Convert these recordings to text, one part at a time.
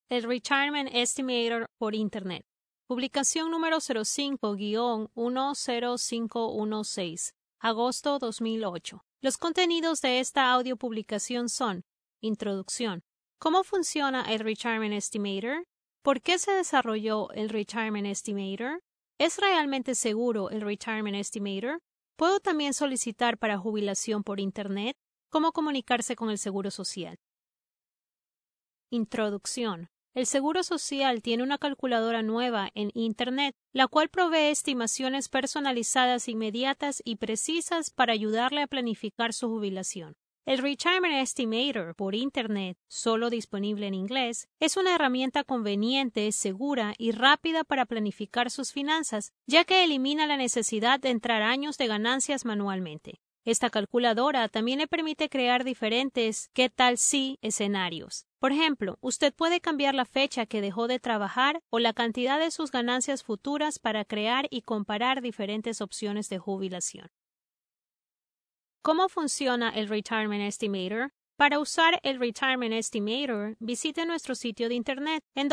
El Retirement Estimator por Internet. Publicación número 05-10516, agosto 2008. Los contenidos de esta audiopublicación son: Introducción. ¿Cómo funciona el Retirement Estimator? ¿Por qué se desarrolló el Retirement Estimator? ¿Es realmente seguro el Retirement Estimator? ¿Puedo también solicitar para jubilación por Internet? ¿Cómo comunicarse con el Seguro Social? Introducción. El Seguro Social tiene una calculadora nueva en Internet, la cual provee estimaciones personalizadas inmediatas y precisas para ayudarle a planificar su jubilación. El Retirement Estimator por Internet, solo disponible en inglés, es una herramienta conveniente, segura y rápida para planificar sus finanzas, ya que elimina la necesidad de entrar años de ganancias manualmente. Esta calculadora también le permite crear diferentes ¿qué tal si? Escenarios. Por ejemplo, usted puede cambiar la fecha que dejó de trabajar o la cantidad de sus ganancias futuras para crear y comparar diferentes opciones de jubilación. ¿Cómo funciona el Retirement Estimator? Para usar el Retirement Estimator, visite nuestro sitio de internet en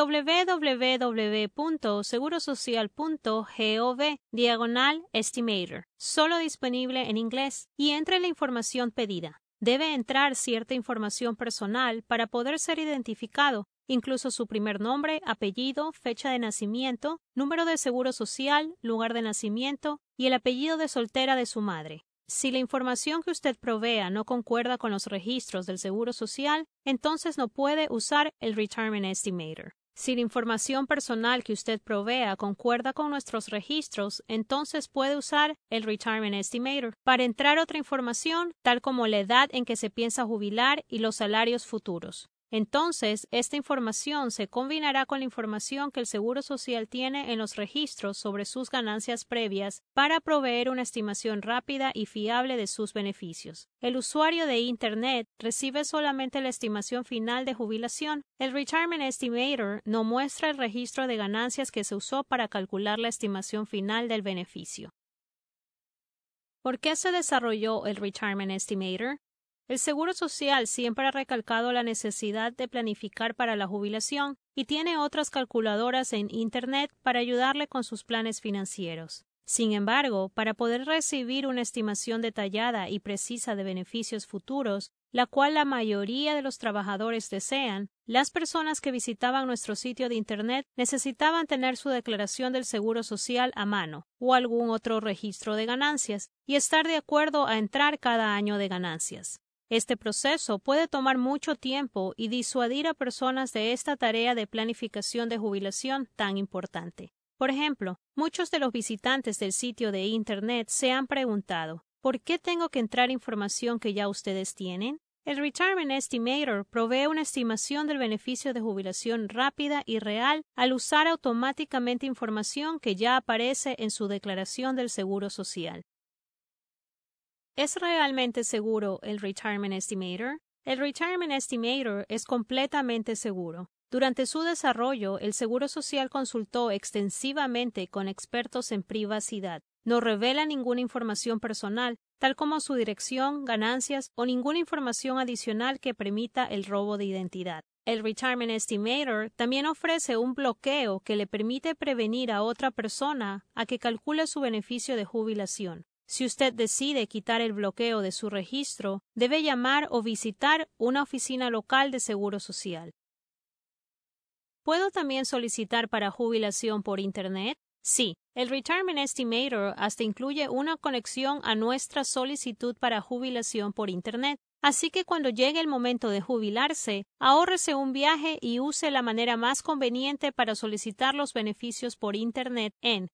www.segurosocial.gov/estimator, solo disponible en inglés, y entre la información pedida. Debe entrar cierta información personal para poder ser identificado, incluso su primer nombre, apellido, fecha de nacimiento, número de seguro social, lugar de nacimiento y el apellido de soltera de su madre. Si la información que usted provea no concuerda con los registros del Seguro Social, entonces no puede usar el Retirement Estimator. Si la información personal que usted provea concuerda con nuestros registros, entonces puede usar el Retirement Estimator para entrar otra información, tal como la edad en que se piensa jubilar y los salarios futuros. Entonces, esta información se combinará con la información que el Seguro Social tiene en los registros sobre sus ganancias previas para proveer una estimación rápida y fiable de sus beneficios. El usuario de Internet recibe solamente la estimación final de jubilación. El Retirement Estimator no muestra el registro de ganancias que se usó para calcular la estimación final del beneficio. ¿Por qué se desarrolló el Retirement Estimator? El Seguro Social siempre ha recalcado la necesidad de planificar para la jubilación y tiene otras calculadoras en Internet para ayudarle con sus planes financieros. Sin embargo, para poder recibir una estimación detallada y precisa de beneficios futuros, la cual la mayoría de los trabajadores desean, las personas que visitaban nuestro sitio de Internet necesitaban tener su declaración del Seguro Social a mano o algún otro registro de ganancias y estar de acuerdo a entrar cada año de ganancias. Este proceso puede tomar mucho tiempo y disuadir a personas de esta tarea de planificación de jubilación tan importante. Por ejemplo, muchos de los visitantes del sitio de Internet se han preguntado: ¿por qué tengo que entrar información que ya ustedes tienen? El Retirement Estimator provee una estimación del beneficio de jubilación rápida y real al usar automáticamente información que ya aparece en su declaración del Seguro Social. ¿Es realmente seguro el Retirement Estimator? El Retirement Estimator es completamente seguro. Durante su desarrollo, el Seguro Social consultó extensivamente con expertos en privacidad. No revela ninguna información personal, tal como su dirección, ganancias o ninguna información adicional que permita el robo de identidad. El Retirement Estimator también ofrece un bloqueo que le permite prevenir a otra persona a que calcule su beneficio de jubilación. Si usted decide quitar el bloqueo de su registro, debe llamar o visitar una oficina local de Seguro Social. ¿Puedo también solicitar para jubilación por Internet? Sí, el Retirement Estimator hasta incluye una conexión a nuestra solicitud para jubilación por Internet. Así que cuando llegue el momento de jubilarse, ahórrese un viaje y use la manera más conveniente para solicitar los beneficios por Internet en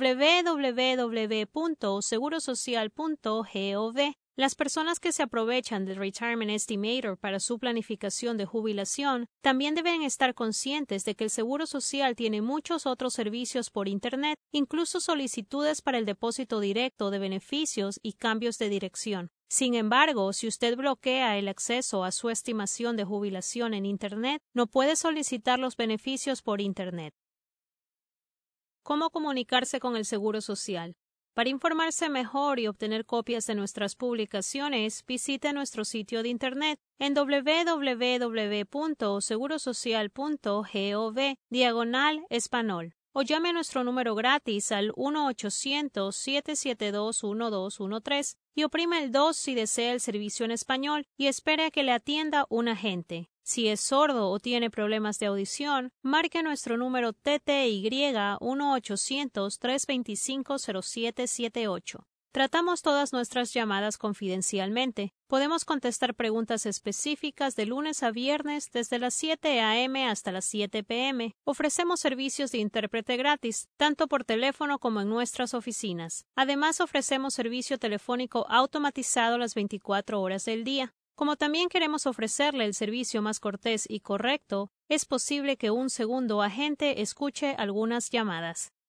www.segurosocial.gov. Las personas que se aprovechan del Retirement Estimator para su planificación de jubilación también deben estar conscientes de que el Seguro Social tiene muchos otros servicios por Internet, incluso solicitudes para el depósito directo de beneficios y cambios de dirección. Sin embargo, si usted bloquea el acceso a su estimación de jubilación en Internet, no puede solicitar los beneficios por Internet. ¿Cómo comunicarse con el Seguro Social? Para informarse mejor y obtener copias de nuestras publicaciones, visite nuestro sitio de internet en www.segurosocial.gov/español o llame a nuestro número gratis al 1-800-772-1213 y oprima el 2 si desea el servicio en español y espere a que le atienda un agente. Si es sordo o tiene problemas de audición, marque nuestro número TTY 1-800-325-0778. Tratamos todas nuestras llamadas confidencialmente. Podemos contestar preguntas específicas de lunes a viernes desde las 7 a.m. hasta las 7 p.m. Ofrecemos servicios de intérprete gratis, tanto por teléfono como en nuestras oficinas. Además, ofrecemos servicio telefónico automatizado las 24 horas del día. Como también queremos ofrecerle el servicio más cortés y correcto, es posible que un segundo agente escuche algunas llamadas.